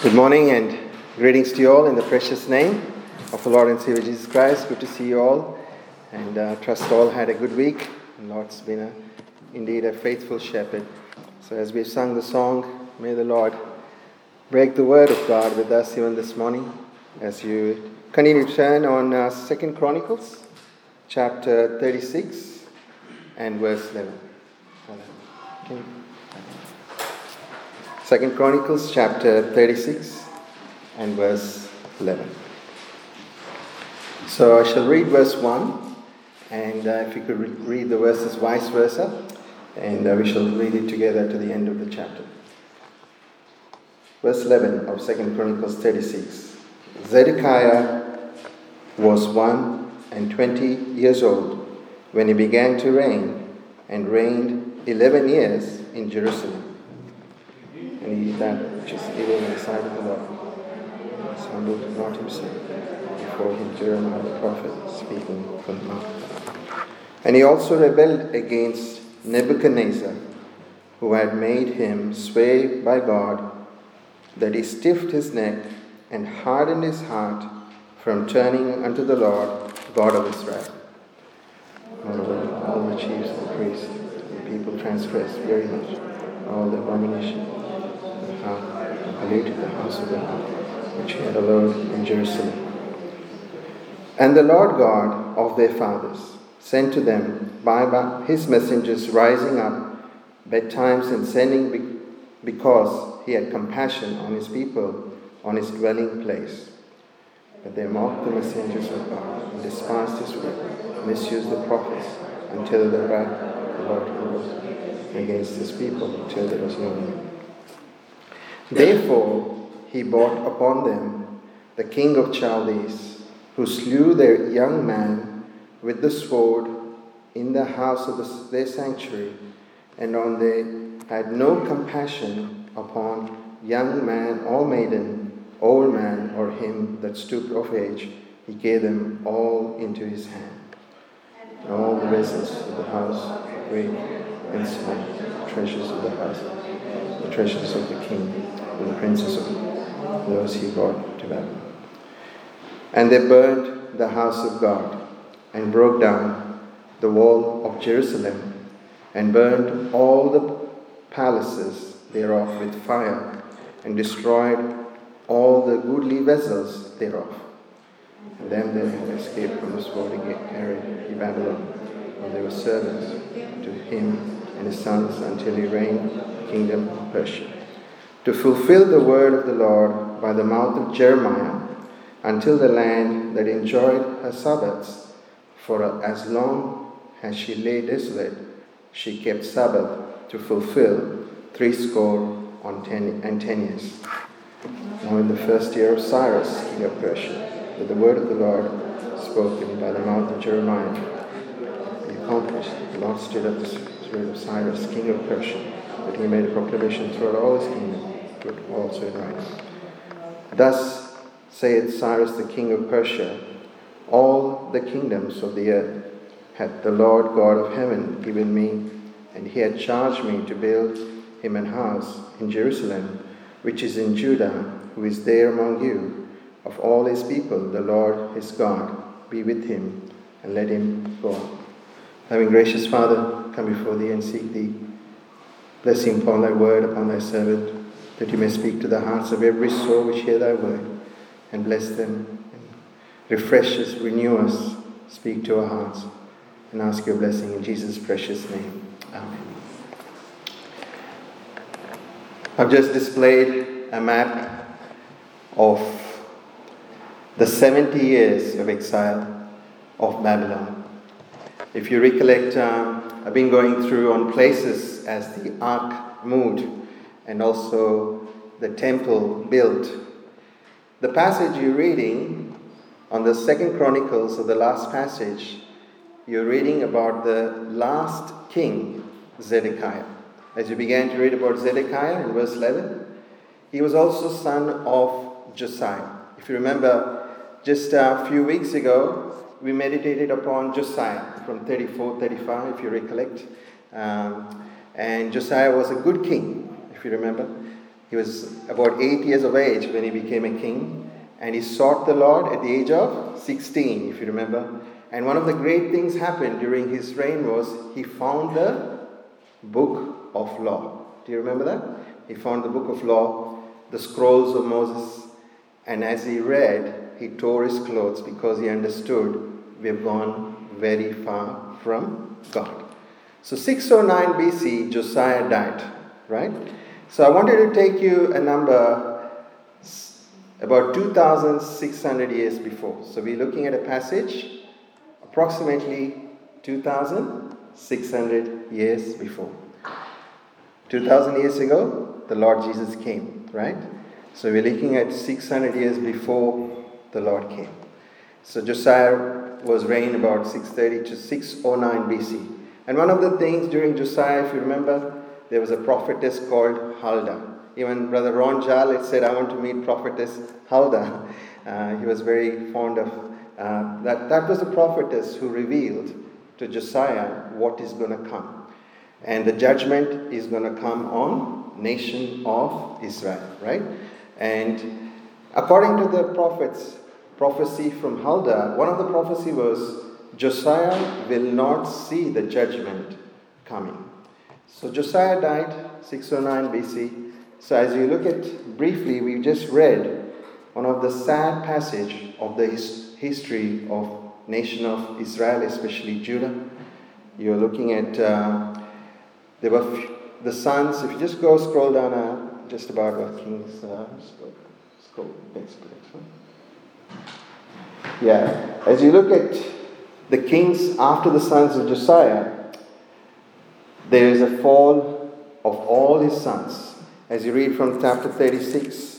Good morning and greetings to you all in the precious name of the Lord and Savior Jesus Christ. Good to see you all, and trust all had a good week. The Lord's been indeed a faithful shepherd. So as we've sung the song, may the Lord break the word of God with us even this morning as you continue to turn on 2 Chronicles chapter 36 and verse 11. Okay. 2 Chronicles chapter 36 and verse 11. So I shall read verse 1, and if you could read the verses vice versa, and we shall read it together to the end of the chapter. Verse 11 of 2 Chronicles 36. Zedekiah was 120 years old when he began to reign, and reigned 11 years in Jerusalem. And he that which is evil in the sight of the Lord humbled not himself before him. Jeremiah the prophet speaking from the mount. And he also rebelled against Nebuchadnezzar, who had made him sway by God, that he stiffed his neck and hardened his heart from turning unto the Lord God of Israel. Moreover, all the chiefs and the priests and the people transgressed very much all the abomination polluted the house of God, which he had allowed in Jerusalem. And the Lord God of their fathers sent to them by his messengers rising up betimes and sending because he had compassion on his people, on his dwelling place. But they mocked the messengers of God and despised his word, misused the prophets, until the wrath of the Lord arose against his people, until there was no end. Therefore he brought upon them the king of Chaldees, who slew their young man with the sword in the house of their sanctuary, and on they had no compassion upon young man or maiden, old man or him that stooped of age. He gave them all into his hand. And all the vessels of the house, great and small, treasures of the house, the treasures of the king, and the princes of those he brought to Babylon. And they burned the house of God, and broke down the wall of Jerusalem, and burned all the palaces thereof with fire, and destroyed all the goodly vessels thereof. And them that had escaped from the sword he carried to Babylon, and they were servants to him and his sons until he reigned the kingdom of Persia, to fulfill the word of the Lord by the mouth of Jeremiah, until the land that enjoyed her Sabbaths, for as long as she lay desolate, she kept Sabbath to fulfill 70 years. Now in the first year of Cyrus, king of Persia, that the word of the Lord spoken by the mouth of Jeremiah be accomplished, the Lord stood up the spirit of Cyrus, king of Persia, that he made a proclamation throughout all his kingdom, also in writing. Thus saith Cyrus the king of Persia, all the kingdoms of the earth hath the Lord God of heaven given me, and he hath charged me to build him an house in Jerusalem, which is in Judah, who is there among you. Of all his people, the Lord his God be with him, and let him go on. Having gracious Father, come before thee and seek thee, blessing upon thy word, upon thy servant, that you may speak to the hearts of every soul which hear thy word, and bless them, and refresh us, renew us, speak to our hearts, and ask your blessing in Jesus' precious name. Amen. I've just displayed a map of the 70 years of exile of Babylon. If you recollect, I've been going through on places as the ark moved, and also the temple built. The passage you're reading on the 2 Chronicles, of the last passage, you're reading about the last king, Zedekiah. As you began to read about Zedekiah in verse 11, he was also son of Josiah. If you remember, just a few weeks ago, we meditated upon Josiah from 34-35, if you recollect. And Josiah was a good king, if you remember. He was about 8 years of age when he became a king, and he sought the Lord at the age of 16, if you remember. And one of the great things happened during his reign was he found the book of law. Do you remember that? He found the book of law, the scrolls of Moses, and as he read, he tore his clothes because he understood we have gone very far from God. So 609 BC, Josiah died, right? So I wanted to take you a number about 2,600 years before. So we're looking at a passage approximately 2,600 years before. 2,000 years ago, the Lord Jesus came, right? So we're looking at 600 years before the Lord came. So Josiah was reigned about 630 to 609 BC. And one of the things during Josiah, if you remember, there was a prophetess called Huldah. Even Brother Ron Jarlett said, I want to meet prophetess Huldah. He was very fond of that was the prophetess who revealed to Josiah what is going to come. And the judgment is going to come on nation of Israel, right? And according to the prophecy from Huldah, one of the prophecy was Josiah will not see the judgment coming. So Josiah died 609 BC. So as you look at briefly, we just read one of the sad passage of the history of nation of Israel, especially Judah. You're looking at there were the sons. If you just scroll down just about what kings. Scroll next. Yeah, as you look at the kings after the sons of Josiah, there is a fall of all his sons. As you read from chapter 36,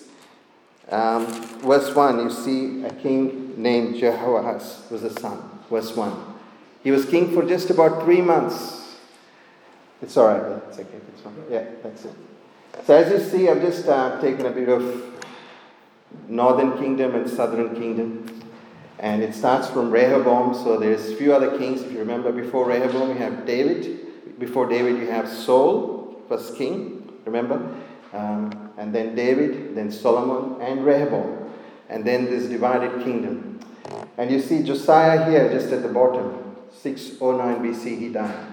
verse 1, you see a king named Jehoahaz was a son. Verse 1. He was king for just about 3 months. It's all right. It's okay. It's fine. Yeah, that's it. So as you see, I've just taken a bit of northern kingdom and southern kingdom. And it starts from Rehoboam. So there's a few other kings. If you remember, before Rehoboam, you have David. Before David, you have Saul, first king. Remember? And then David, then Solomon, and Rehoboam. And then this divided kingdom. And you see Josiah here, just at the bottom. 609 BC, he died.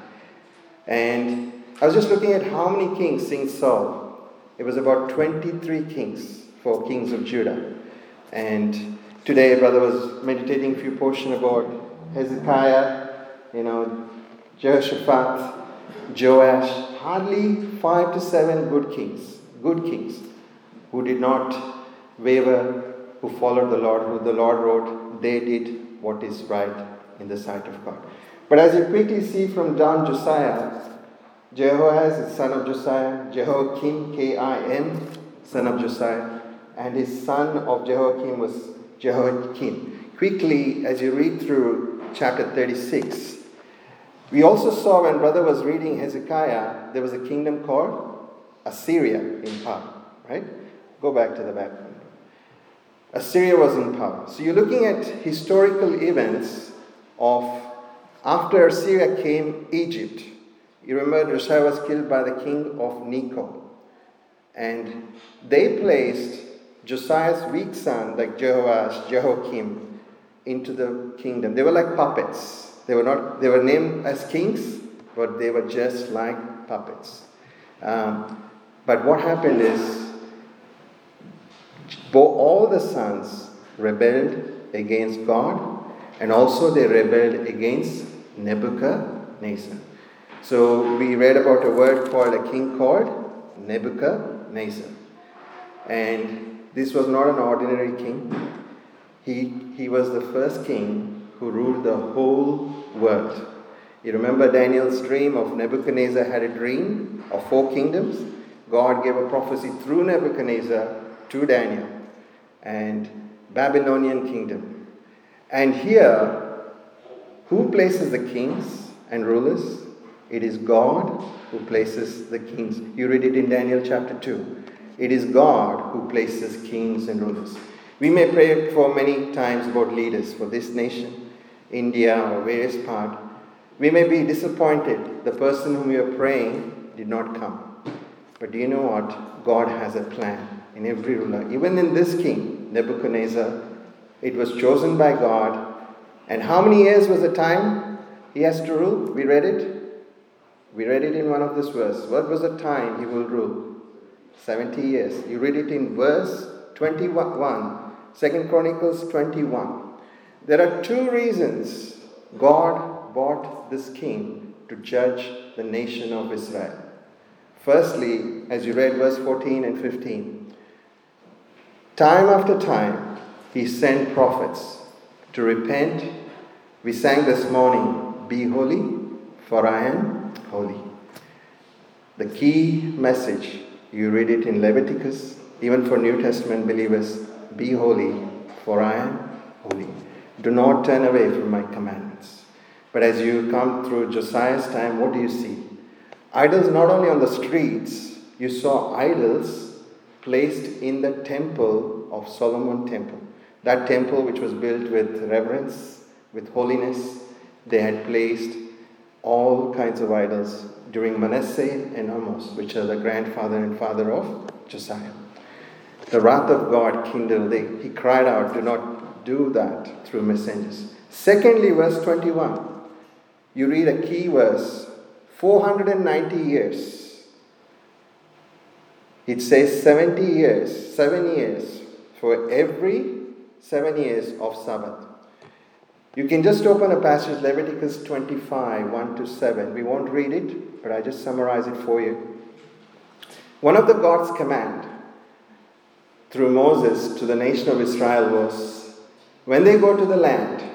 And I was just looking at how many kings since Saul. It was about 23 kings for kings of Judah. And today, brother was meditating a few portions about Hezekiah, Jehoshaphat, Joash. Hardly 5 to 7 good kings who did not waver, who followed the Lord, who the Lord wrote, they did what is right in the sight of God. But as you quickly see from John Josiah, Jehoahaz is son of Josiah, Jehoiakim, K-I-M, son of Josiah, and his son of Jehoiakim was Jehoiakim. Quickly, as you read through chapter 36, we also saw when brother was reading Hezekiah, there was a kingdom called Assyria in power, right? Go back to the background. Assyria was in power. So you're looking at historical events of after Assyria came Egypt. You remember Josiah was killed by the king of Necho. And they placed Josiah's weak son, like Jehoash, Jehoiakim, into the kingdom. They were like puppets. They were named as kings, but they were just like puppets. But what happened is, all the sons rebelled against God, and also they rebelled against Nebuchadnezzar. So we read about a king called Nebuchadnezzar. And this was not an ordinary king. He was the first king who ruled the whole world. You remember Daniel's dream of Nebuchadnezzar had a dream of 4 kingdoms. God gave a prophecy through Nebuchadnezzar to Daniel and Babylonian kingdom. And here, who places the kings and rulers? It is God who places the kings. You read it in Daniel chapter 2. It is God who places kings and rulers. We may pray for many times about leaders for this nation, India, or various parts. We may be disappointed the person whom we are praying did not come. But do you know what? God has a plan in every ruler. Even in this king, Nebuchadnezzar, it was chosen by God. And how many years was the time he has to rule? We read it. We read it in one of this verse. What was the time he will rule? 70 years. You read it in verse 21, 2 Chronicles 21. There are two reasons God brought this king to judge the nation of Israel. Firstly, as you read verse 14 and 15, time after time, he sent prophets to repent. We sang this morning, "Be holy, for I am holy." The key message, you read it in Leviticus, even for New Testament believers, "Be holy, for I am holy." Do not turn away from my commandments. But as you come through Josiah's time, what do you see? Idols not only on the streets, you saw idols placed in the temple of Solomon temple. That temple which was built with reverence, with holiness, they had placed all kinds of idols during Manasseh and Amos, which are the grandfather and father of Josiah. The wrath of God kindled. He cried out, "Do not do that," through messengers. Secondly, verse 21. You read a key verse. 490 years. It says 70 years, 7 years for every 7 years of Sabbath. You can just open a passage, Leviticus 25, 1 to 7. We won't read it, but I just summarize it for you. One of the God's command through Moses to the nation of Israel was, when they go to the land,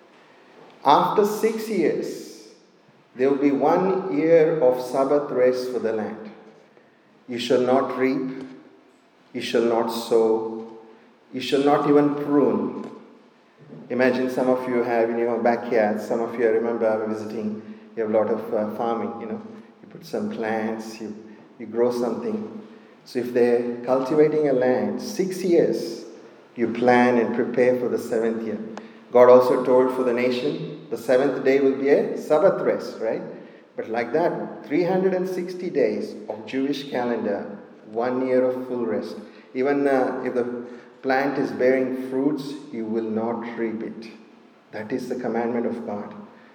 after 6 years, there will be 1 year of Sabbath rest for the land. You shall not reap, you shall not sow, you shall not even prune. Imagine some of you have in your backyard, some of you I remember visiting, you have a lot of farming, you put some plants, you grow something. So if they're cultivating a land, 6 years, you plan and prepare for the 7th year. God also told for the nation, the 7th day will be a Sabbath rest, right? But like that, 360 days of Jewish calendar, 1 year of full rest. Even if the plant is bearing fruits, you will not reap it. That is the commandment of God.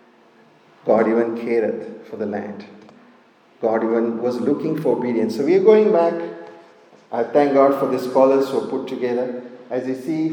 God even careth for the land. God even was looking for obedience. So we are going back. I thank God for the scholars who are put together. As you see,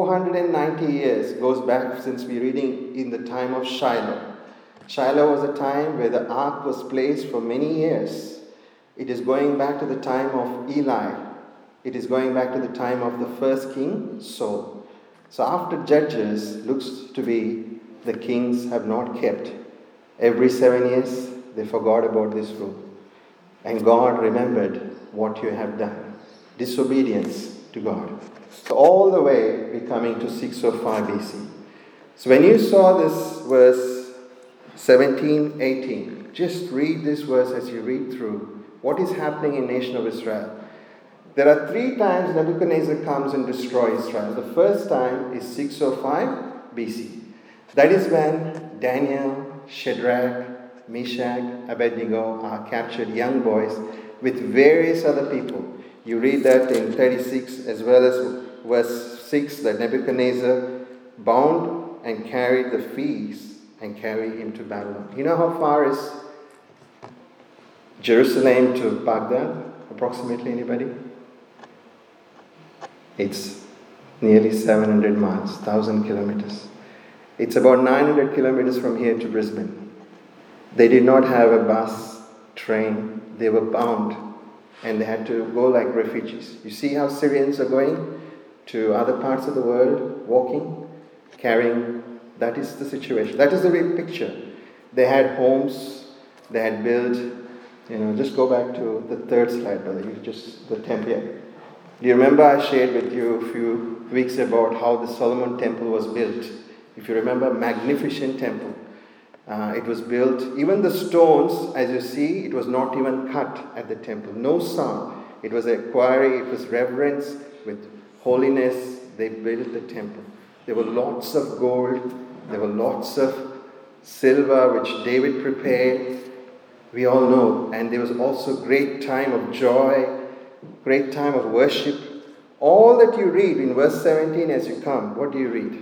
490 years goes back since we're reading in the time of Shiloh. Shiloh was a time where the ark was placed for many years. It is going back to the time of Eli. It is going back to the time of the first king, Saul. So after Judges, looks to be the kings have not kept. Every 7 years, they forgot about this rule. And God remembered what you have done. Disobedience to God. So all the way we're coming to 605 BC. So when you saw this verse 17, 18, just read this verse as you read through what is happening in the nation of Israel. There are 3 times Nebuchadnezzar comes and destroys Israel. The first time is 605 BC. That is when Daniel, Shadrach, Meshach, Abednego are captured, young boys, with various other people. You read that in 36 as well as verse 6, that Nebuchadnezzar bound and carried the feast and carried him to Babylon. You know how far is Jerusalem to Baghdad? Approximately, anybody? It's nearly 700 miles, 1,000 kilometers. It's about 900 kilometers from here to Brisbane. They did not have a bus, train. They were bound and they had to go like refugees. You see how Syrians are going to other parts of the world, walking, carrying. That is the situation. That is the real picture. They had homes. They had built, just go back to the 3rd slide, brother. The temple. Yeah. Do you remember I shared with you a few weeks about how the Solomon temple was built? If you remember, magnificent temple. It was built, even the stones, as you see, it was not even cut at the temple. No sound. It was a quarry, it was reverence with holiness. They built the temple. There were lots of gold. There were lots of silver, which David prepared. We all know. And there was also great time of joy, great time of worship. All that you read in verse 17 as you come, what do you read?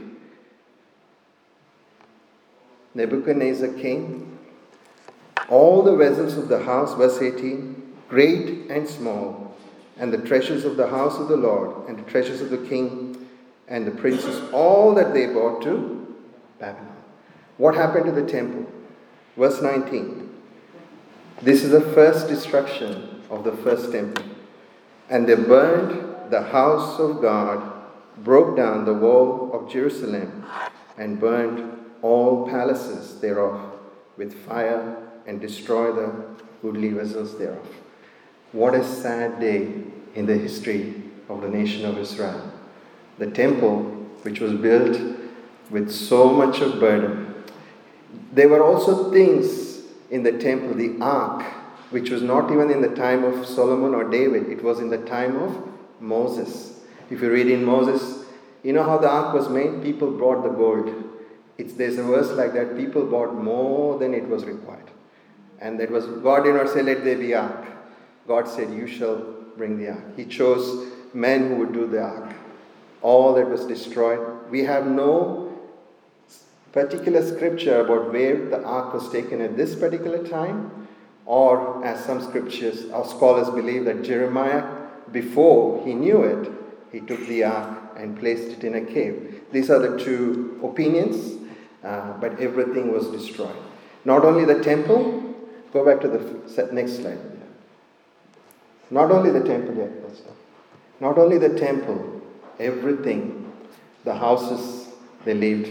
Nebuchadnezzar came. All the vessels of the house, verse 18, great and small, and the treasures of the house of the Lord, and the treasures of the king, and the princes, all that they brought to Babylon. What happened to the temple? Verse 19. This is the first destruction of the first temple. And they burned the house of God, broke down the wall of Jerusalem, and burned all palaces thereof with fire, and destroyed the goodly vessels thereof. What a sad day in the history of the nation of Israel. The temple, which was built with so much of burden. There were also things in the temple, the ark, which was not even in the time of Solomon or David. It was in the time of Moses. If you read in Moses, you know how the ark was made? People brought the gold. There's a verse like that. People brought more than it was required. And that was, God did not say, let there be ark. God said, you shall bring the ark. He chose men who would do the ark. All that was destroyed. We have no particular scripture about where the ark was taken at this particular time, or as some scriptures or scholars believe that Jeremiah, before he knew it, he took the ark and placed it in a cave. These are the two opinions, but everything was destroyed. Not only the temple, go back to the next slide. Not only the temple yet, not only the temple, everything, the houses they lived,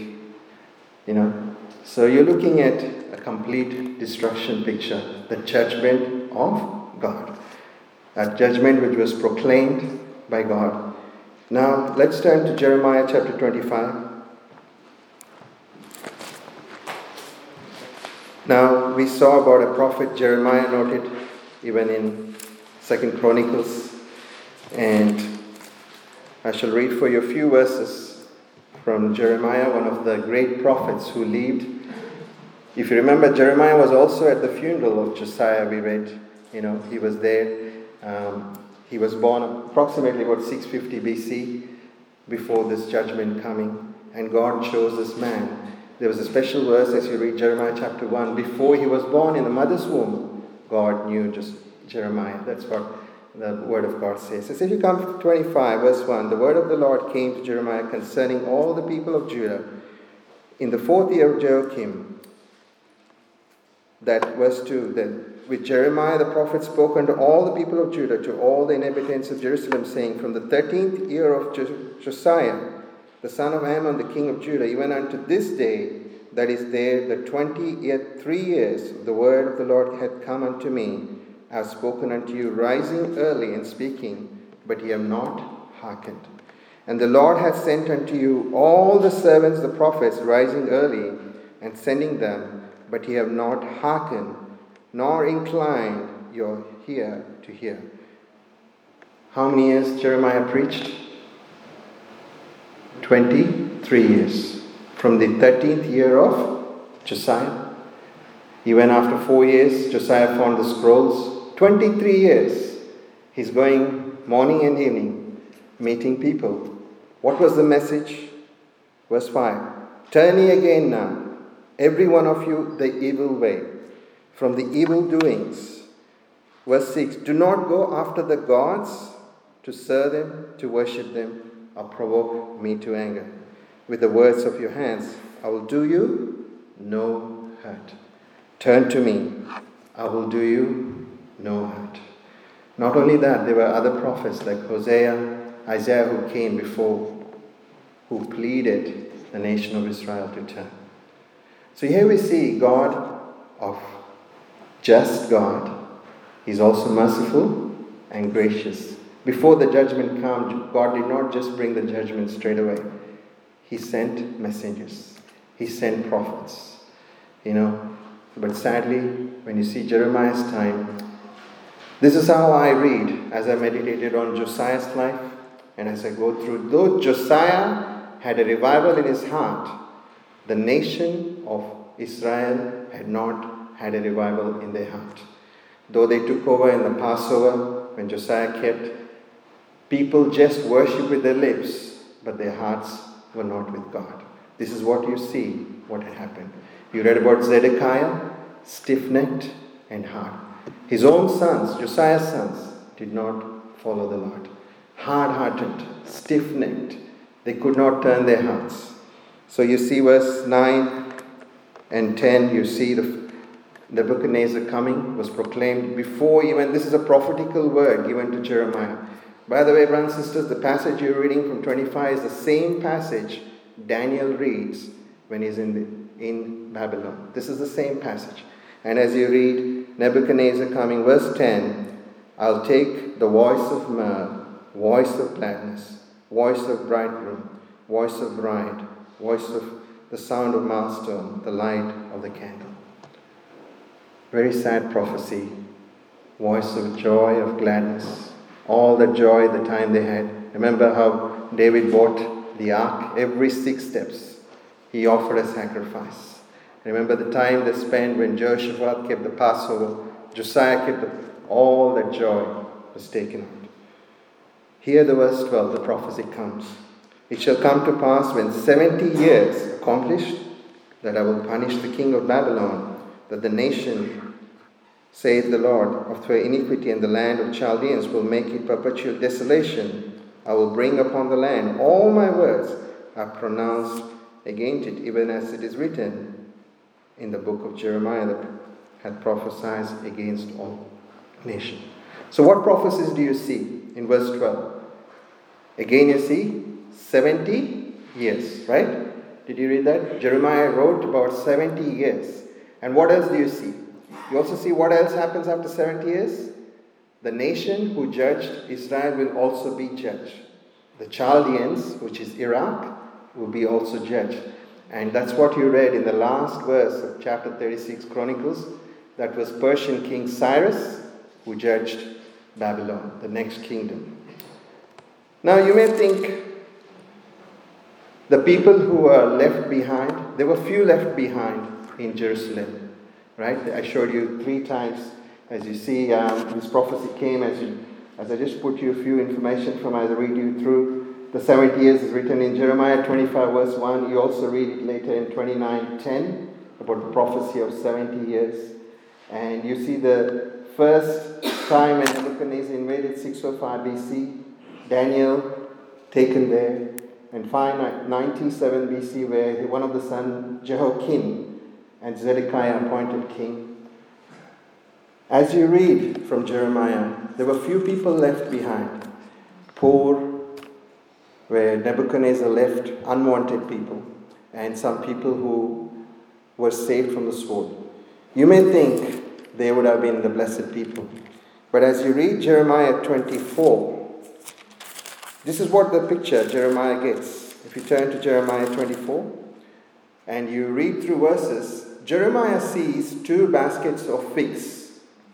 So you're looking at a complete destruction picture, the judgment of God. A judgment which was proclaimed by God. Now, let's turn to Jeremiah chapter 25. Now, we saw about a prophet Jeremiah noted even in 2 Chronicles. And I shall read for you a few verses from Jeremiah, one of the great prophets who lived. If you remember, Jeremiah was also at the funeral of Josiah, we read. He was there. He was born approximately about 650 BC, before this judgment coming. And God chose this man. There was a special verse as you read Jeremiah chapter 1. Before he was born in the mother's womb, God knew just Jeremiah. That's what the word of God says. It says, if you come to 25, verse 1, the word of the Lord came to Jeremiah concerning all the people of Judah in the 4th year of Joachim. That verse 2, that with Jeremiah the prophet spoke unto all the people of Judah, to all the inhabitants of Jerusalem, saying, from the 13th year of Josiah, the son of Ammon, the king of Judah, even unto this day, that is there, the 3 years, the word of the Lord hath come unto me. I have spoken unto you, rising early and speaking, but ye have not hearkened. And the Lord hath sent unto you all the servants, the prophets, rising early and sending them, but ye have not hearkened, nor inclined your ear to hear. How many years Jeremiah preached? 23 years. From the 13th year of Josiah. Even after 4 years, Josiah found the scrolls. 23 years. He's going morning and evening, meeting people. What was the message? Verse 5. Turn ye again now, every one of you, the evil way, from the evil doings. Verse 6. Do not go after the gods to serve them, to worship them, or provoke me to anger. With the words of your hands, I will do you no hurt. Turn to me, I will do you no hurt. Not only that, there were other prophets like Isaiah who came before, who pleaded the nation of Israel to turn. So here we see God of just God. He's also merciful and gracious. Before the judgment came, God did not just bring the judgment straight away. He sent messengers. He sent prophets. But sadly, when you see Jeremiah's time, this is how I read as I meditated on Josiah's life and as I go through. Though Josiah had a revival in his heart, the nation of Israel had not had a revival in their heart. Though they took over in the Passover, when Josiah kept, people just worship with their lips, but their hearts were not with God. This is what you see, what had happened. You read about Zedekiah, stiff-necked and hard. His own sons, Josiah's sons, did not follow the Lord. Hard-hearted, stiff-necked. They could not turn their hearts. So you see verse 9 and 10, you see the Nebuchadnezzar coming was proclaimed before even, this is a prophetical word given to Jeremiah. By the way, brothers and sisters, the passage you're reading from 25 is the same passage Daniel reads when he's in Babylon. This is the same passage. And as you read Nebuchadnezzar coming, verse 10, I'll take the voice of myrrh, voice of gladness, voice of bridegroom, voice of bride, voice of the sound of milestone, the light of the candle. Very sad prophecy. Voice of joy, of gladness. All the joy the time they had. Remember how David bought the ark? Every 6 steps he offered a sacrifice. Remember the time they spent when Jehoshaphat kept the Passover, Josiah kept all that joy was taken out. Here the verse 12, the prophecy comes. It shall come to pass when 70 years accomplished that I will punish the king of Babylon, that the nation, saith the Lord, of their iniquity, and the land of Chaldeans will make it perpetual desolation. I will bring upon the land all my words are pronounced against it, even as it is written in the book of Jeremiah that had prophesied against all nations. So what prophecies do you see in verse 12? Again you see 70 years, right? Did you read that? Jeremiah wrote about 70 years. And what else do you see? You also see what else happens after 70 years? The nation who judged Israel will also be judged. The Chaldeans, which is Iraq, will be also judged. And that's what you read in the last verse of chapter 36 Chronicles. That was Persian King Cyrus who judged Babylon, the next kingdom. Now you may think the people who were left behind, there were few left behind in Jerusalem. Right? I showed you 3 times. As you see, this prophecy came as I just put you a few information from as I read you through. The 70 years is written in Jeremiah 25 verse 1. You also read it later in 29:10 about the prophecy of 70 years. And you see the first time when Nebuchadnezzar invaded 605 BC, Daniel taken there. And 597 BC where one of the sons, Jehoiakim, and Zedekiah appointed king. As you read from Jeremiah, there were few people left behind. Poor, where Nebuchadnezzar left unwanted people, and some people who were saved from the sword. You may think they would have been the blessed people. But as you read Jeremiah 24, this is what the picture Jeremiah gets. If you turn to Jeremiah 24 and you read through verses, Jeremiah sees 2 baskets of figs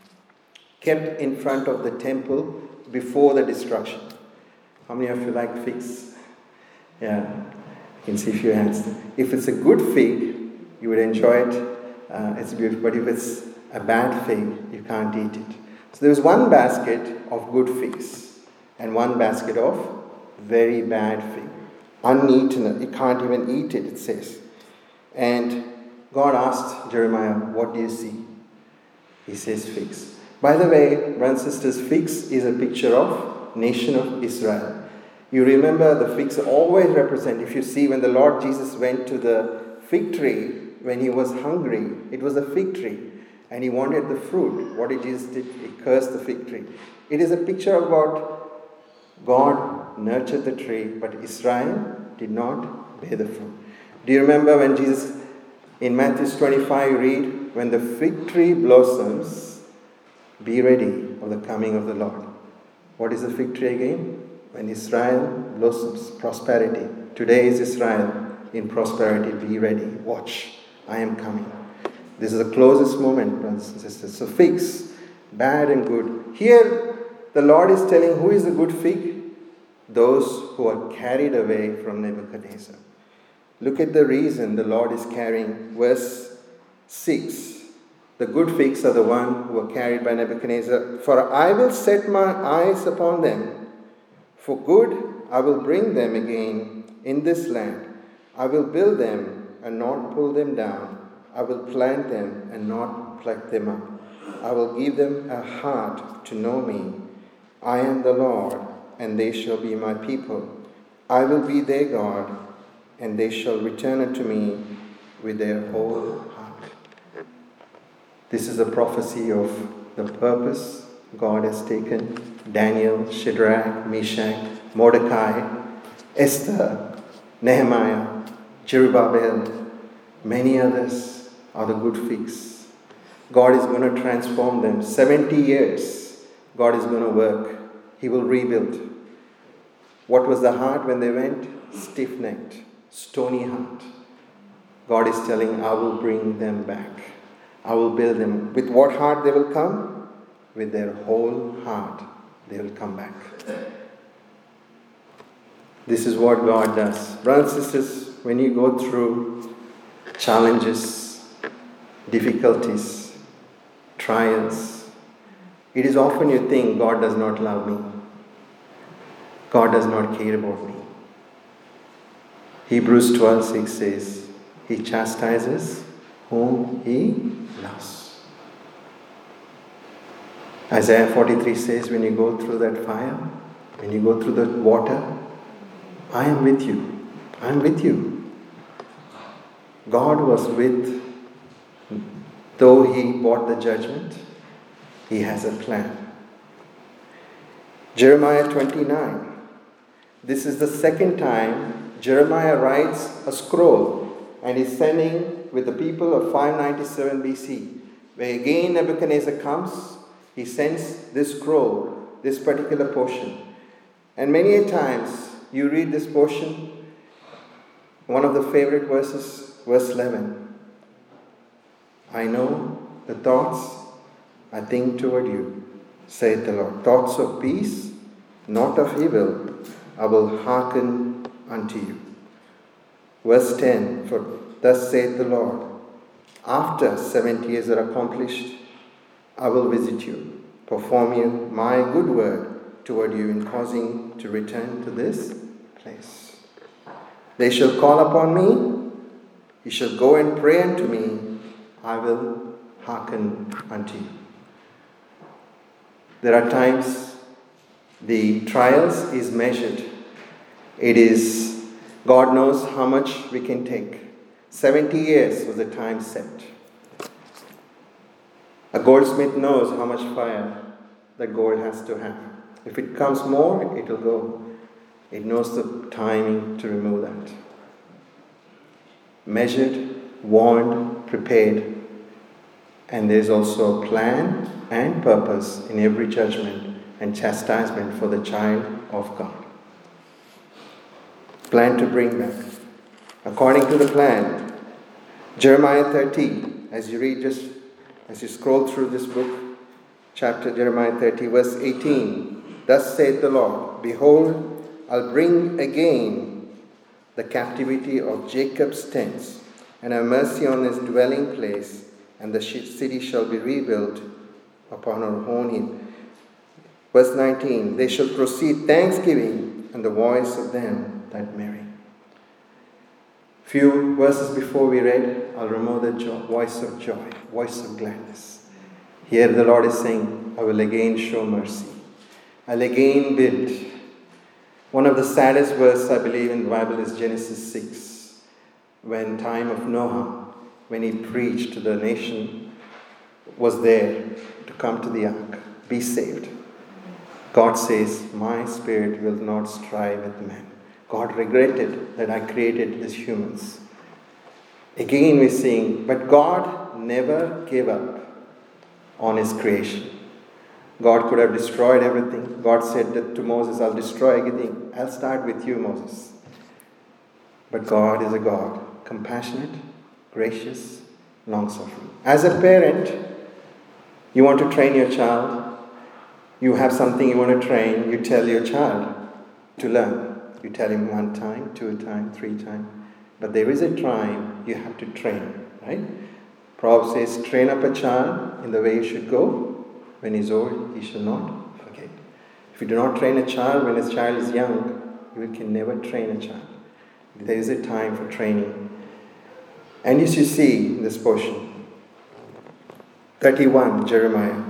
kept in front of the temple before the destruction. How many of you like figs? Yeah, you can see a few hands. If it's a good fig, you would enjoy it. It's beautiful. But if it's a bad fig, you can't eat it. So there's 1 basket of good figs and 1 basket of very bad fig. Uneaten. You can't even eat it, it says. And God asked Jeremiah, what do you see? He says figs. By the way, brothers and sisters, figs is a picture of nation of Israel. You remember the figs always represent, if you see when the Lord Jesus went to the fig tree, when he was hungry, it was a fig tree. And he wanted the fruit. What did Jesus did? He cursed the fig tree. It is a picture about God nurtured the tree, but Israel did not bear the fruit. Do you remember when Jesus, in Matthew 25, you read, when the fig tree blossoms, be ready for the coming of the Lord. What is the fig tree again? When Israel blossoms, prosperity. Today is Israel in prosperity. Be ready. Watch. I am coming. This is the closest moment, brothers and sisters. So figs, bad and good. Here, the Lord is telling who is the good fig? Those who are carried away from Nebuchadnezzar. Look at the reason the Lord is carrying. Verse 6. The good figs are the one who were carried by Nebuchadnezzar. For I will set my eyes upon them. For good I will bring them again in this land. I will build them and not pull them down. I will plant them and not pluck them up. I will give them a heart to know me. I am the Lord, and they shall be my people. I will be their God, and they shall return unto me with their whole heart. This is a prophecy of the purpose God has taken Daniel, Shadrach, Meshach, Mordecai, Esther, Nehemiah, Zerubbabel, many others are the good figs. God is going to transform them. 70 years, God is going to work. He will rebuild. What was the heart when they went? Stiff-necked, stony heart. God is telling, I will bring them back. I will build them. With what heart they will come? With their whole heart they will come back. This is what God does. Brothers and sisters, when you go through challenges, difficulties, trials, it is often you think God does not love me. God does not care about me. Hebrews 12:6 says, He chastises whom He loves. Isaiah 43 says, when you go through that fire, when you go through the water, I am with you. I am with you. God was with, though He brought the judgment, He has a plan. Jeremiah 29. This is the second time Jeremiah writes a scroll and is sending with the people of 597 BC. Where again Nebuchadnezzar comes, he sends this scroll, this particular portion. And many a times you read this portion, one of the favorite verses, verse 11. I know the thoughts I think toward you, saith the Lord. Thoughts of peace, not of evil, I will hearken unto you. Verse 10, for thus saith the Lord, after 70 years are accomplished, I will visit you, perform you my good word toward you in causing to return to this place. They shall call upon me, you shall go and pray unto me, I will hearken unto you. There are times the trials is measured. It is, God knows how much we can take. 70 years was the time set. A goldsmith knows how much fire the gold has to have. If it comes more, it will go. It knows the timing to remove that. Measured, warned, prepared. And there's also a plan and purpose in every judgment and chastisement for the child of God. Plan to bring back. According to the plan, Jeremiah 30, as you scroll through this book, chapter Jeremiah 30, verse 18, thus saith the Lord, behold, I'll bring again the captivity of Jacob's tents, and have mercy on his dwelling place, and the city shall be rebuilt upon her own heap. Verse 19, they shall proceed thanksgiving and the voice of them that marry. Few verses before we read, I'll remove the voice of joy, voice of gladness. Here the Lord is saying, I will again show mercy. I'll again build. One of the saddest verses I believe in the Bible is Genesis 6. When time of Noah, when he preached to the nation, was there to come to the ark, be saved. God says, my spirit will not strive with man. God regretted that I created these humans. Again we're seeing, but God never gave up on his creation. God could have destroyed everything. God said that to Moses, I'll destroy everything. I'll start with you, Moses. But God is a God, compassionate, gracious, long-suffering. As a parent, you want to train your child. You have something you want to train. You tell your child to learn. You tell him 1 time, 2 times, 3 times. But there is a time you have to train, right? Proverbs says, train up a child in the way he should go. When he is old, he shall not forget. If you do not train a child when a child is young, you can never train a child. There is a time for training. And as you see in this portion, 31, Jeremiah.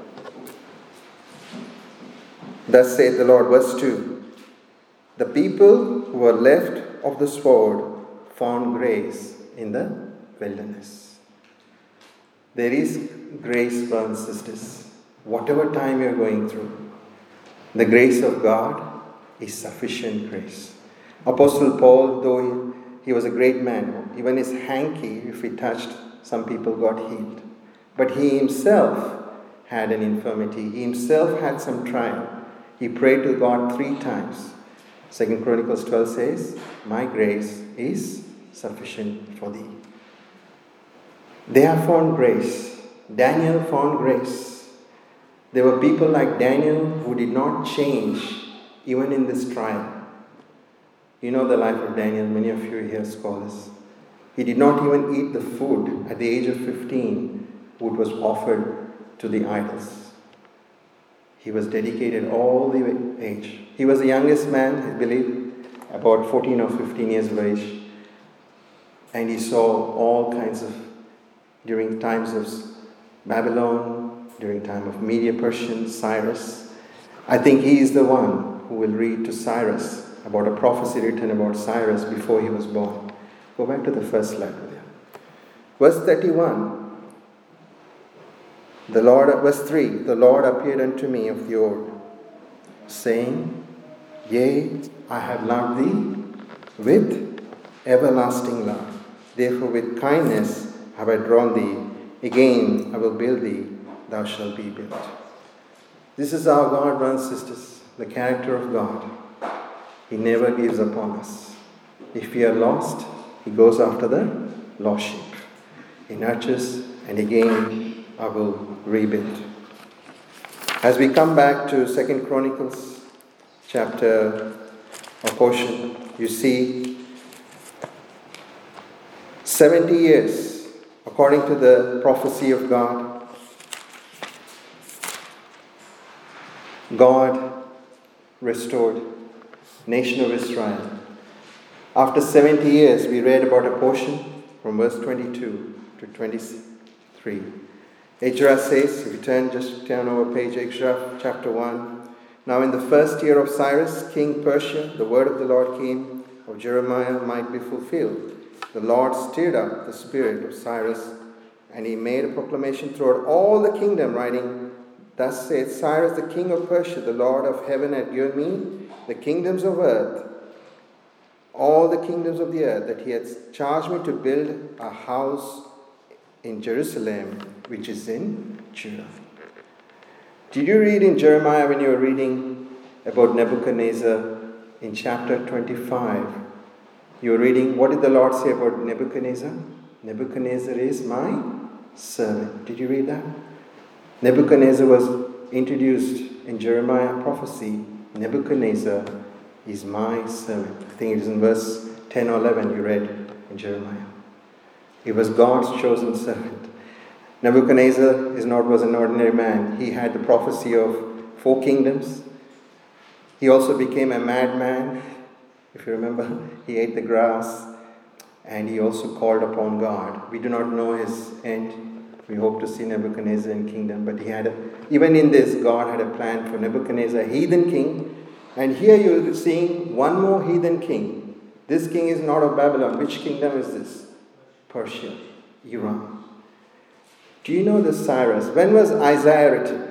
Thus saith the Lord, verse 2. The people who were left of the sword found grace in the wilderness. There is grace, brothers and sisters. Whatever time you're going through, the grace of God is sufficient grace. Apostle Paul, though he was a great man, even his hanky, if he touched, some people got healed. But he himself had an infirmity. He himself had some trial. He prayed to God 3 times. 2 Chronicles 12 says, my grace is sufficient for thee. They have found grace. Daniel found grace. There were people like Daniel who did not change even in this trial. You know the life of Daniel, many of you here scholars. He did not even eat the food at the age of 15 which was offered to the idols. He was dedicated all the age. He was the youngest man, I believe, about 14 or 15 years of age. And he saw all kinds of, during times of Babylon, during time of Media Persian, Cyrus. I think he is the one who will read to Cyrus about a prophecy written about Cyrus before he was born. Go back to the first slide with you. Verse 31. Verse 3, the Lord appeared unto me of the old, saying, Yea, I have loved thee with everlasting love. Therefore with kindness have I drawn thee. Again I will build thee, thou shalt be built. This is our God, brothers and sisters, the character of God. He never gives upon us. If we are lost, He goes after the lost sheep. He nurtures, and again I will rebuild. As we come back to 2 Chronicles chapter or portion, you see 70 years, according to the prophecy of God, God restored nation of Israel. After 70 years, we read about a portion from verse 22 to 23. Ezra says, if you turn over page Ezra chapter 1. Now in the first year of Cyrus, king Persia, the word of the Lord came of Jeremiah might be fulfilled. The Lord stirred up the spirit of Cyrus, and he made a proclamation throughout all the kingdom, writing, Thus saith Cyrus, the king of Persia, the Lord of heaven hath given me the kingdoms of earth, all the kingdoms of the earth, that he hath charged me to build a house in Jerusalem, which is in Judah. Did you read in Jeremiah when you were reading about Nebuchadnezzar in chapter 25? You were reading, what did the Lord say about Nebuchadnezzar? Nebuchadnezzar is my servant. Did you read that? Nebuchadnezzar was introduced in Jeremiah prophecy. Nebuchadnezzar is my servant. I think it is in verse 10 or 11 you read in Jeremiah. He was God's chosen servant. Nebuchadnezzar was an ordinary man. He had the prophecy of 4 kingdoms. He also became a madman. If you remember, he ate the grass, and he also called upon God. We do not know his end. We hope to see Nebuchadnezzar in kingdom, but even in this, God had a plan for Nebuchadnezzar, a heathen king. And here you're seeing one more heathen king. This king is not of Babylon. Which kingdom is this? Persia, Iran. Do you know this Cyrus? When was Isaiah written?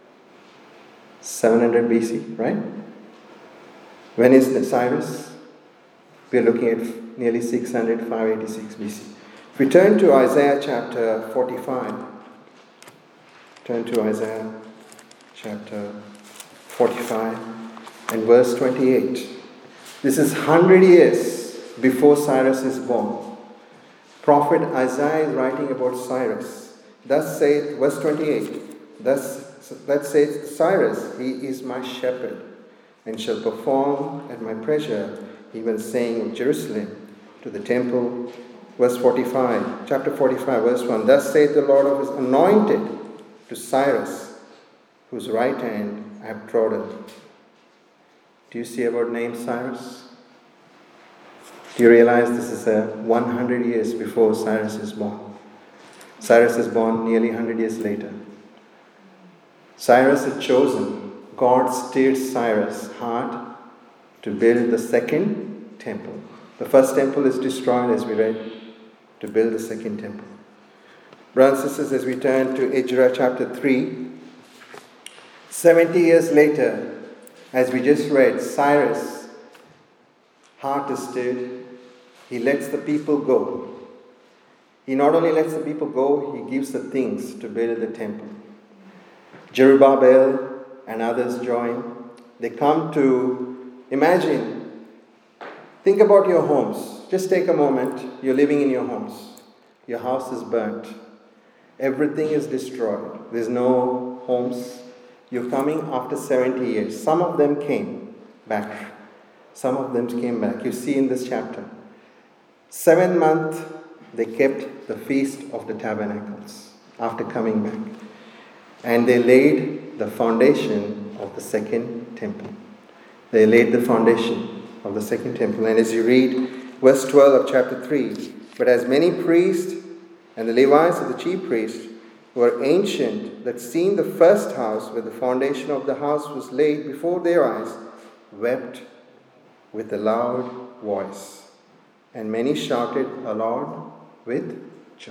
700 BC, right? When is the Cyrus? We're looking at nearly 600, 586 BC. If we turn to Isaiah chapter 45, turn to Isaiah chapter 45 and verse 28. This is 100 years before Cyrus is born. Prophet Isaiah is writing about Cyrus. Thus saith, verse 28, that saith Cyrus, he is my shepherd, and shall perform at my pleasure, even saying of Jerusalem, to the temple verse 45, chapter 45, verse 1. Thus saith the Lord of his anointed to Cyrus, whose right hand I have trodden. Do you see about name Cyrus? Do you realize this is 100 years before Cyrus is born? Cyrus is born nearly 100 years later. Cyrus is chosen. God steered Cyrus' heart to build the second temple. The first temple is destroyed, as we read, to build the second temple. Brothers and sisters, as we turn to Ezra chapter 3, 70 years later, as we just read, Cyrus' heart is stirred. He lets the people go. He not only lets the people go, he gives the things to build the temple. Zerubbabel and others join. They come to imagine. Think about your homes. Just take a moment. You're living in your homes. Your house is burnt. Everything is destroyed. There's no homes. You're coming after 70 years. Some of them came back. Some of them came back. You see in this chapter. 7 months, they kept the Feast of the Tabernacles after coming back. And they laid the foundation of the second temple. They laid the foundation of the second temple. And as you read verse 12 of chapter 3, but as many priests and the Levites of the chief priests who were ancient that seen the first house where the foundation of the house was laid before their eyes, wept with a loud voice. And many shouted aloud with joy.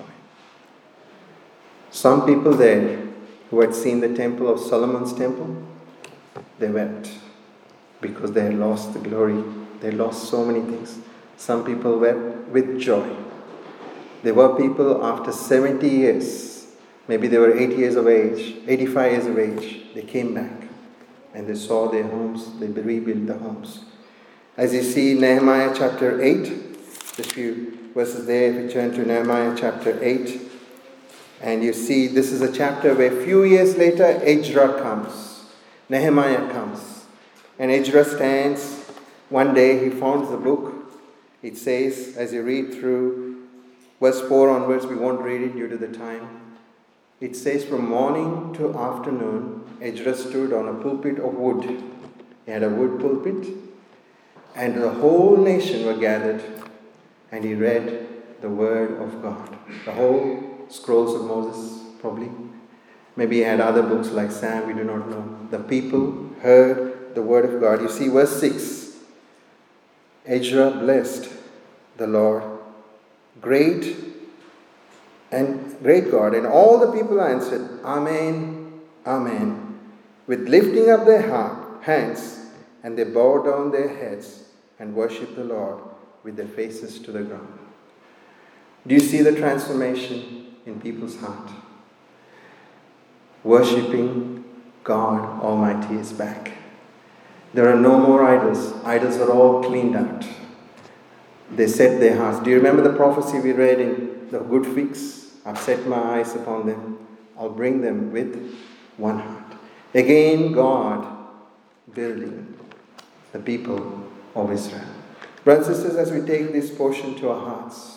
Some people there who had seen the temple of Solomon's temple, they wept because they had lost the glory. They lost so many things. Some people wept with joy. There were people after 70 years, maybe they were 80 years of age, 85 years of age, they came back and they saw their homes, they rebuilt the homes. As you see Nehemiah chapter 8, just a few verses there, if you turn to Nehemiah chapter 8, and you see this is a chapter where a few years later Ezra comes, Nehemiah comes, and Ezra stands. One day he found the book. It says, as you read through verse 4 onwards, we won't read it due to the time. It says, from morning to afternoon, Ezra stood on a pulpit of wood. He had a wood pulpit, and the whole nation were gathered, and he read the word of God. The whole scrolls of Moses, probably. Maybe he had other books like Sam, we do not know. The people heard the word of God. You see verse 6. Ezra blessed the Lord, great God. And all the people answered, Amen, Amen, with lifting up their hands, and they bowed down their heads and worshipped the Lord with their faces to the ground. Do you see the transformation in people's heart? Worshipping God Almighty is back. There are no more idols. Idols are all cleaned out. They set their hearts. Do you remember the prophecy we read in the good figs? I've set my eyes upon them. I'll bring them with one heart. Again, God building the people of Israel. Brothers and sisters, as we take this portion to our hearts,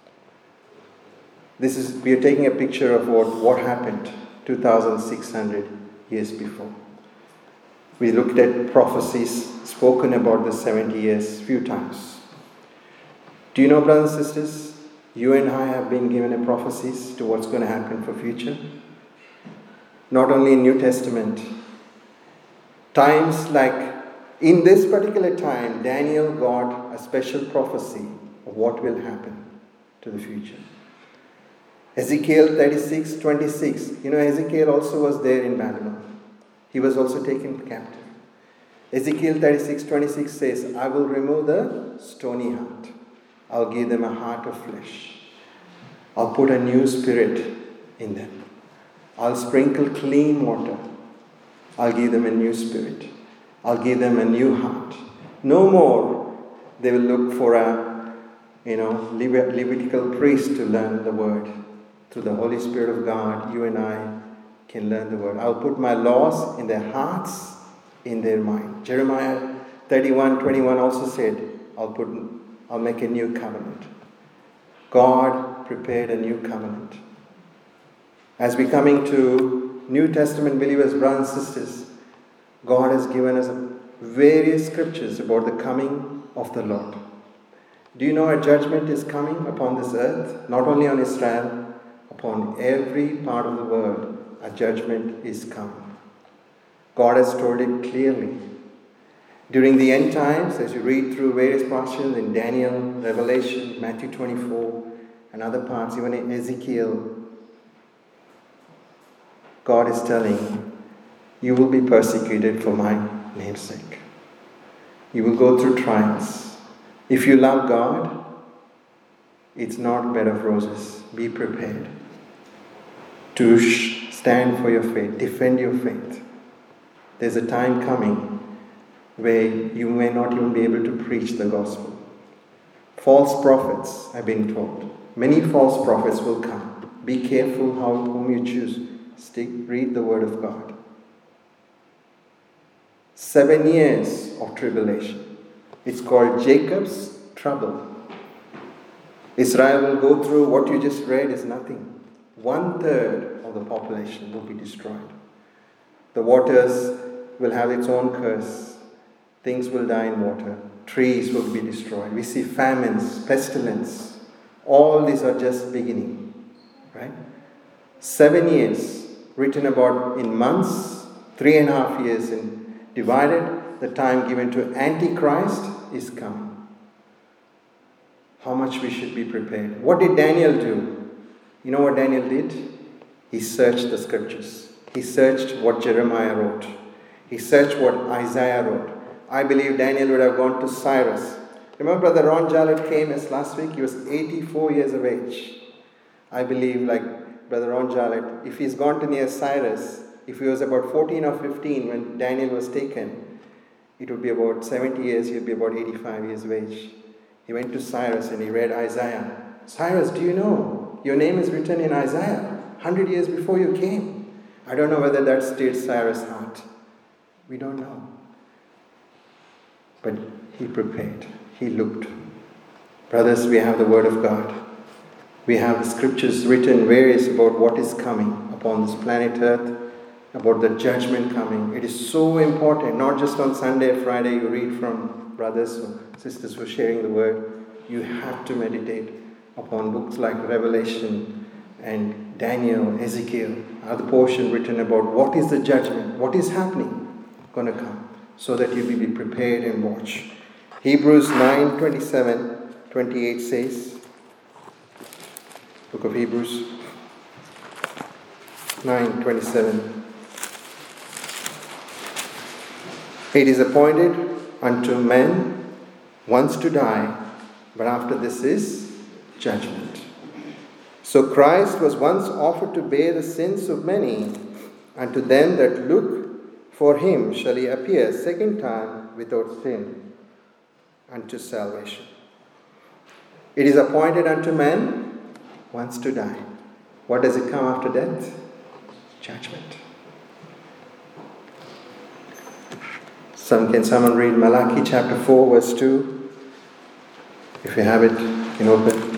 we are taking a picture of what happened 2,600 years before. We looked at prophecies spoken about the 70 years few times. Do you know, brothers and sisters, you and I have been given a prophecies to what's going to happen for future. Not only in New Testament. Times like in this particular time, Daniel got a special prophecy of what will happen to the future. Ezekiel 36:26. You know, Ezekiel also was there in Babylon. He was also taken captive. Ezekiel 36:26 says, I will remove the stony heart. I'll give them a heart of flesh. I'll put a new spirit in them. I'll sprinkle clean water. I'll give them a new spirit. I'll give them a new heart. No more they will look for a Levitical priest to learn the word. Through the Holy Spirit of God, you and I can learn the word. I'll put my laws in their hearts, in their mind. Jeremiah 31:21 also said, I'll make a new covenant. God prepared a new covenant. As we coming to New Testament believers, brothers and sisters, God has given us various scriptures about the coming of the Lord. Do you know a judgment is coming upon this earth? Not only on Israel, upon every part of the world, a judgment is coming. God has told it clearly. During the end times, as you read through various portions in Daniel, Revelation, Matthew 24, and other parts, even in Ezekiel, God is telling, you will be persecuted for my name's sake. You will go through trials. If you love God, it's not a bed of roses. Be prepared to stand for your faith, defend your faith. There's a time coming where you may not even be able to preach the gospel. False prophets, I've been told. Many false prophets will come. Be careful whom you choose. Read the word of God. 7 years of tribulation. It's called Jacob's trouble. Israel will go through what you just read is nothing. 1/3 of the population will be destroyed. The waters will have its own curse. Things will die in water. Trees will be destroyed. We see famines, pestilence. All these are just beginning. Right? 7 years, written about in months, 3.5 years divided. The time given to Antichrist is coming. How much we should be prepared. What did Daniel do? You know what Daniel did? He searched the scriptures. He searched what Jeremiah wrote. He searched what Isaiah wrote. I believe Daniel would have gone to Cyrus. Remember Brother Ron Jallet came as last week? He was 84 years of age. I believe, like Brother Ron Jallet, if he's gone to near Cyrus, if he was about 14 or 15 when Daniel was taken, it would be about 70 years, he would be about 85 years of age. He went to Cyrus and he read Isaiah. Cyrus, do you know your name is written in Isaiah 100 years before you came? I don't know whether that stirred Cyrus' heart. We don't know. But he prepared. He looked. Brothers, we have the Word of God. We have the scriptures written various about what is coming upon this planet Earth, about the judgment coming. It is so important, not just on Sunday, Friday, you read from brothers or sisters who are sharing the Word. You have to meditate upon books like Revelation and Daniel, Ezekiel, other portion written about what is the judgment, what is happening, going to come, so that you will be prepared and watch. Hebrews 9:27-28 says, Book of Hebrews 9:27. It is appointed unto men once to die, but after this is judgment. So Christ was once offered to bear the sins of many, and to them that look for him shall he appear second time without sin unto salvation. It is appointed unto men once to die. What does it come after death? Judgment. Can someone read Malachi chapter 4 verse 2? If you have it, you can open.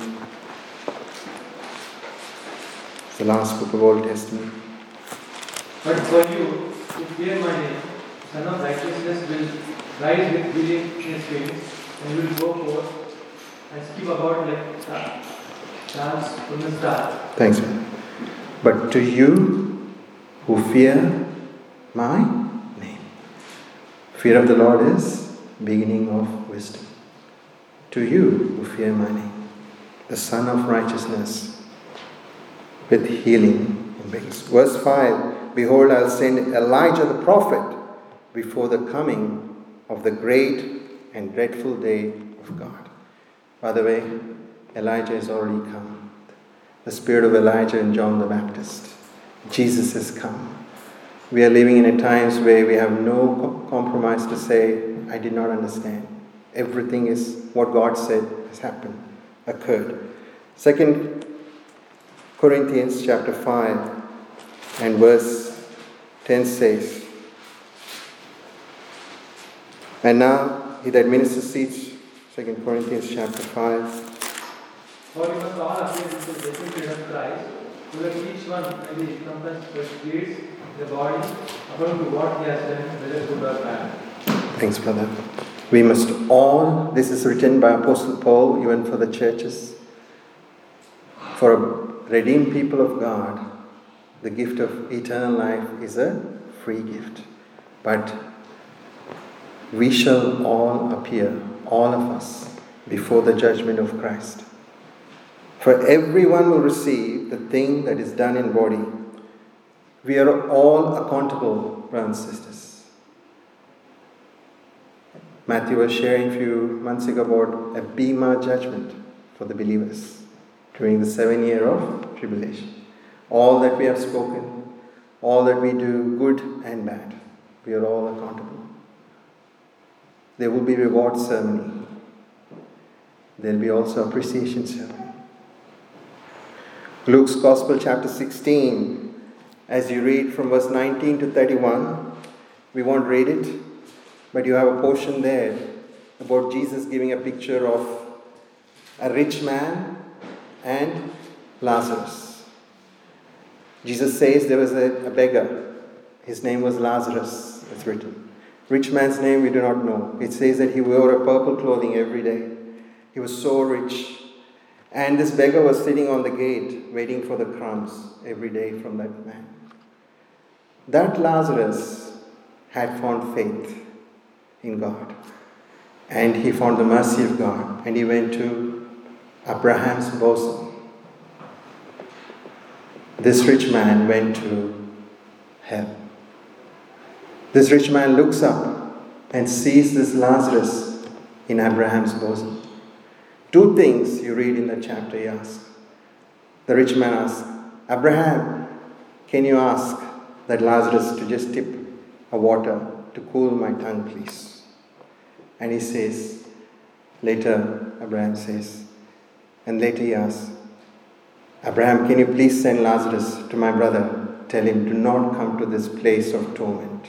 It's the last book of Old Testament. But for you, who fear my name, Son of Righteousness will rise with healing in his wings, and will go forth and skip about like stars from the star. Thanks, man. But to you who fear my name. Fear of the Lord is beginning of wisdom. To you who fear my name, the Son of Righteousness with healing in wings. Verse 5, Behold, I'll send Elijah the prophet before the coming of the great and dreadful day of God. By the way, Elijah has already come. The spirit of Elijah and John the Baptist. Jesus has come. We are living in a times where we have no compromise to say, I did not understand. Everything is what God said has happened, occurred. 2 Corinthians chapter 5 and verse 10 says, And now he that ministers seeds, 2 Corinthians chapter 5 For we must all appear before the judgment seat of Christ, so that each one may be recompensed for his deeds in the body, according to what he has done, whether good or bad. Thanks, brother. We must all, this is written by Apostle Paul, even for the churches, for a redeemed people of God, the gift of eternal life is a free gift. But we shall all appear, all of us, before the judgment of Christ. For everyone will receive the thing that is done in body. We are all accountable, brothers and sisters. Matthew was sharing a few months ago about a Bema judgment for the believers during the 7 year of tribulation. All that we have spoken, all that we do, good and bad, we are all accountable. There will be reward ceremony. There will be also appreciation ceremony. Luke's Gospel chapter 16, as you read from verse 19 to 31, we won't read it, but you have a portion there about Jesus giving a picture of a rich man and Lazarus. Jesus says there was a beggar. His name was Lazarus, it's written. Rich man's name we do not know. It says that he wore a purple clothing every day. He was so rich. And this beggar was sitting on the gate waiting for the crumbs every day from that man. That Lazarus had found faith in God. And he found the mercy of God. And he went to Abraham's bosom. This rich man went to hell. This rich man looks up and sees this Lazarus in Abraham's bosom. Two things you read in the chapter he asks. The rich man asks, Abraham, can you ask that Lazarus to just tip a water to cool my tongue, please? And he says, later Abraham says, and later he asks, Abraham, can you please send Lazarus to my brother? Tell him, do not come to this place of torment.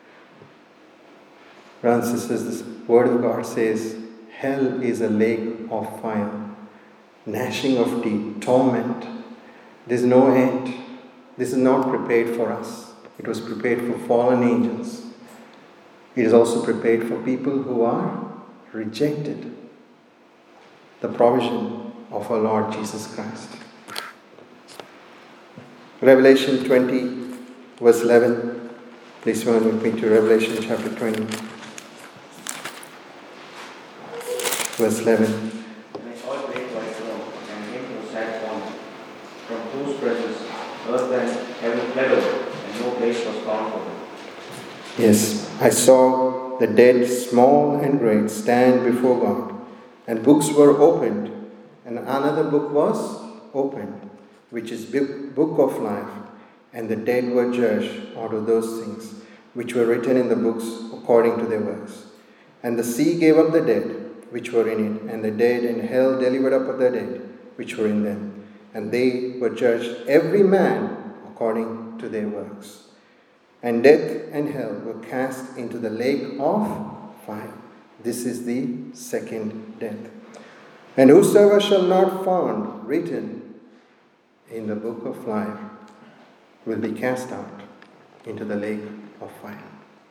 Brothers and sisters, this word of God says, hell is a lake of fire, gnashing of teeth, torment. There's no end. This is not prepared for us. It was prepared for fallen angels. It is also prepared for people who are rejected the provision of our Lord Jesus Christ. Revelation 20, verse 11. Please turn with me to Revelation chapter 20. Verse 11. And I saw a great white throne, and him who sat on it, from whose presence earth and heaven fled away, and no place was found for them. Yes, I saw the dead, small and great, stand before God, and books were opened, and another book was opened, which is book of life, and the dead were judged out of those things which were written in the books according to their works. And the sea gave up the dead which were in it, and the dead and hell delivered up the dead which were in them. And they were judged every man according to their works. And death and hell were cast into the lake of fire. This is the second death. And whosoever shall not found written in the book of life will be cast out into the lake of fire.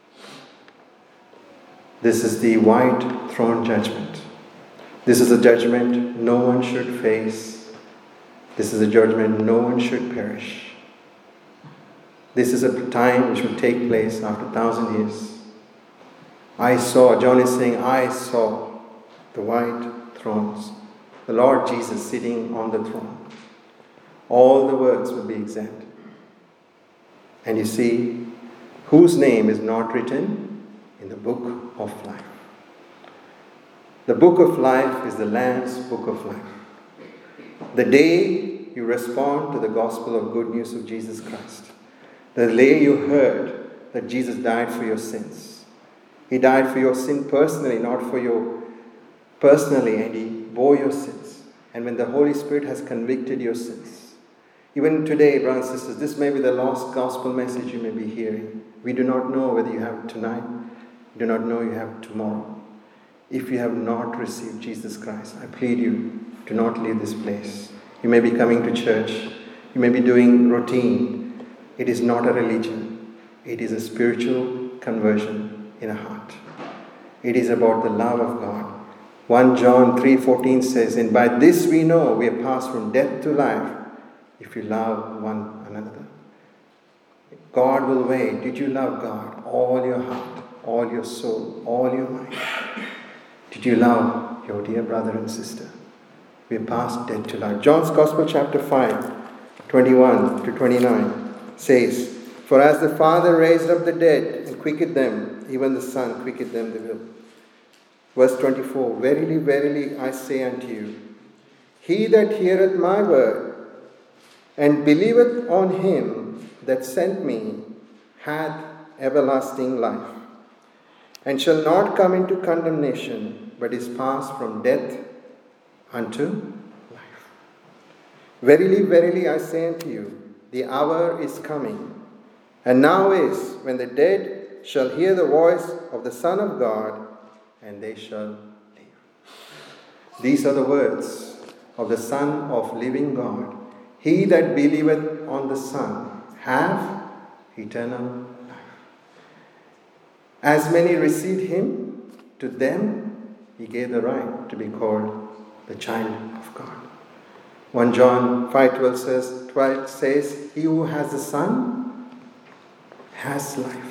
This is the white throne judgment. This is a judgment no one should face. This is a judgment no one should perish. This is a time which will take place after 1,000 years. John is saying, I saw the white thrones, the Lord Jesus sitting on the throne. All the works will be examined. And you see, whose name is not written in the book of life. The book of life is the Lamb's book of life. The day you respond to the gospel of good news of Jesus Christ, the day you heard that Jesus died for your sins. He died for your sin personally, not for your personally, and He bore your sins. And when the Holy Spirit has convicted your sins, even today, brothers and sisters, this may be the last gospel message you may be hearing. We do not know whether you have tonight. We do not know you have tomorrow. If you have not received Jesus Christ, I plead you do not leave this place. You may be coming to church. You may be doing routine. It is not a religion. It is a spiritual conversion in a heart. It is about the love of God. 1 John 3:14 says, "And by this we know we are passed from death to life, if you love one another." God will wait. Did you love God? All your heart, all your soul, all your mind. Did you love your dear brother and sister? We are past death to life. John's Gospel chapter 5, 21 to 29 says, "For as the Father raised up the dead and quickened them, even the Son quickened them that will." Verse 24, "Verily, verily, I say unto you, he that heareth my word and believeth on him that sent me hath everlasting life, and shall not come into condemnation, but is passed from death unto life. Verily, verily, I say unto you, the hour is coming, and now is, when the dead shall hear the voice of the Son of God, and they shall live." These are the words of the Son of living God. "He that believeth on the Son have eternal life. As many received him, to them he gave the right to be called the child of God." 1 John 5:12 says, "He who has the Son has life."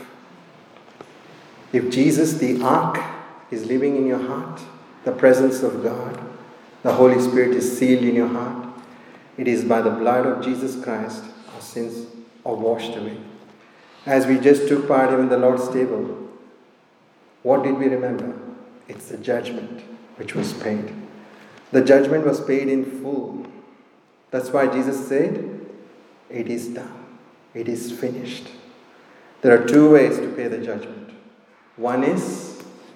If Jesus, the ark, is living in your heart, the presence of God, the Holy Spirit is sealed in your heart, it is by the blood of Jesus Christ our sins are washed away. As we just took part in the Lord's table, what did we remember? It's the judgment which was paid. The judgment was paid in full. That's why Jesus said, "It is done. It is finished." There are two ways to pay the judgment. One is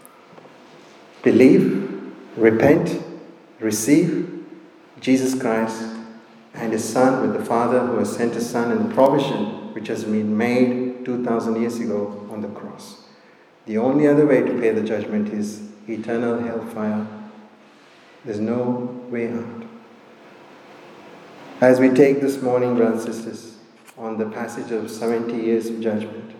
believe, repent, receive Jesus Christ and His Son with the Father who has sent His Son, and the provision which has been made 2,000 years ago on the cross. The only other way to pay the judgment is eternal hellfire. There's no way out. As we take this morning, brothers and sisters, on the passage of 70 years of judgment,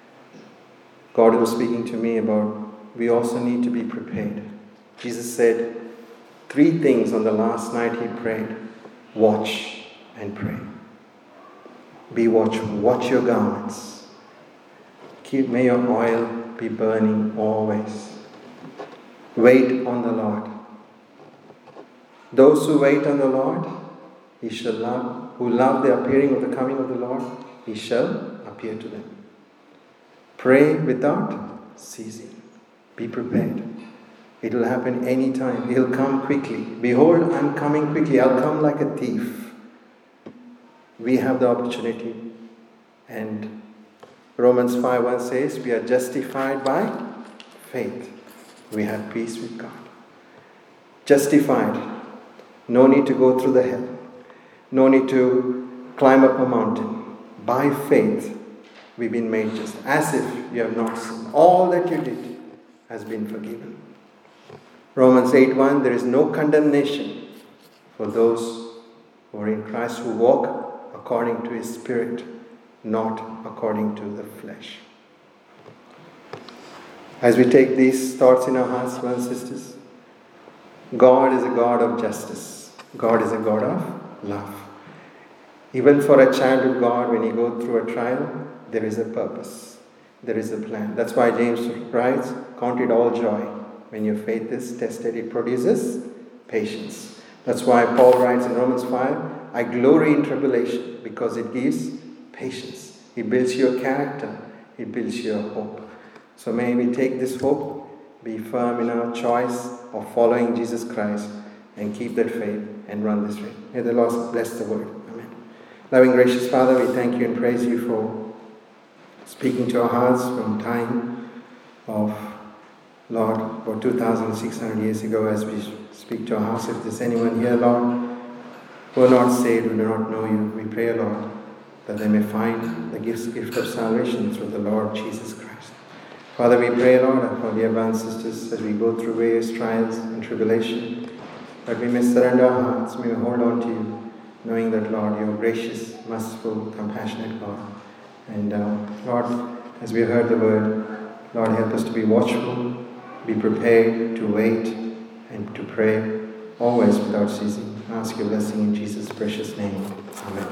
God was speaking to me about we also need to be prepared. Jesus said 3 things on the last night He prayed. Watch and pray. Be watchful. Watch your garments. May your oil be burning always. Wait on the Lord. Those who wait on the Lord, He shall love. Who love the appearing of the coming of the Lord, He shall appear to them. Pray without ceasing. Be prepared. It will happen anytime. He'll come quickly. Behold, I'm coming quickly. I'll come like a thief. We have the opportunity. And Romans 5:1 says, we are justified by faith. We have peace with God. Justified. No need to go through the hell. No need to climb up a mountain. By faith, we've been made just. As if you have not sinned. All that you did has been forgiven. Romans 8:1, there is no condemnation for those who are in Christ, who walk according to His Spirit, not according to the flesh. As we take these thoughts in our hearts, brothers and sisters, God is a God of justice. God is a God of love. Even for a child of God, when you go through a trial, there is a purpose. There is a plan. That's why James writes, count it all joy. When your faith is tested, it produces patience. That's why Paul writes in Romans 5, I glory in tribulation because it gives patience. It builds your character. It builds your hope. So may we take this hope, be firm in our choice of following Jesus Christ, and keep that faith and run this race. May the Lord bless the word. Amen. Loving, gracious Father, we thank you and praise you for speaking to our hearts from time of, Lord, about 2,600 years ago, as we speak to our hearts. If there's anyone here, Lord, who are not saved, who do not know you, we pray, Lord, that they may find the gift of salvation through the Lord Jesus Christ. Father, we pray, Lord, for the brothers and sisters as we go through various trials and tribulation. that we may surrender our hearts, may we hold on to you, knowing that, Lord, you are gracious, merciful, compassionate God. And Lord, as we heard the word, Lord, help us to be watchful, be prepared to wait and to pray, always without ceasing. I ask your blessing in Jesus' precious name. Amen.